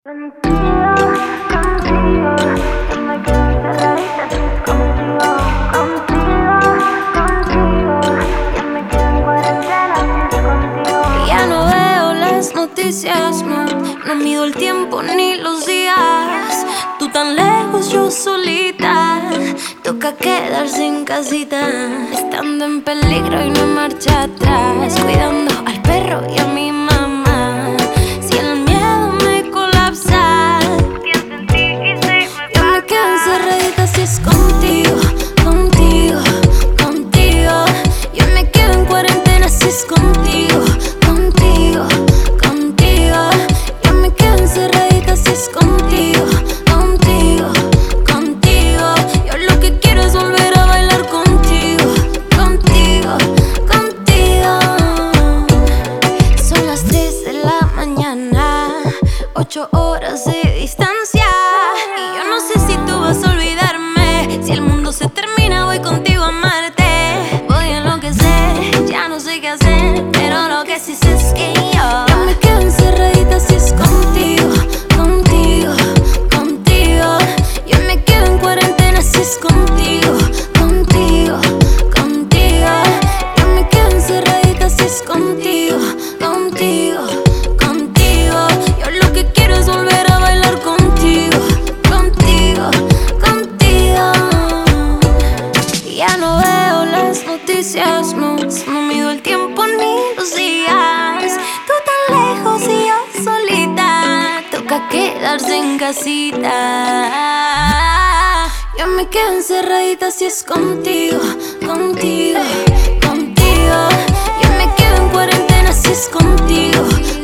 Contigo, contigo, yo me quedo encerradita si es contigo, contigo, contigo, yo me quedo en cuarentena si es contigo. Ya no veo las noticias, no mido el tiempo ni los días. Tú tan lejos, yo solita. Toca quedarse en casita, estando en peligro y no hay marcha atrás. Cuidando al perro y a mi mamá. Si el miedo me colapsa, Pienso en ti y se me yo me quedo encerradita si es contigo, contigo, contigo. Yo me quedo en cuarentena si es contigo, contigo, contigo. Yo me quedo encerradita si es contigo, contigo, contigo. Yo lo que quiero es volver a bailar contigo, contigo, contigo. Son las 3 de la mañana, 8 horas de distancia. Y yo no sé si tú vas a olvidarme. Si el mundo se termina, voy contigo a Marte. Voy a enloquecer, ya no sé qué hacer, pero lo que sí sé es que yo me quedo encerradita si es contigo, contigo, contigo. Yo me quedo en cuarentena si es contigo, contigo, contigo. Yo me quedo encerradita si es contigo, contigo, contigo. Yo lo que quiero es volver a bailar contigo, contigo, contigo. Ya no veo las noticias, no mido el tiempo ni los días. Tú tan lejos y yo solita. Toca quedarse en casita. Yo me quedo encerradita si es contigo, contigo, contigo. Yo me quedo en cuarentena si es contigo,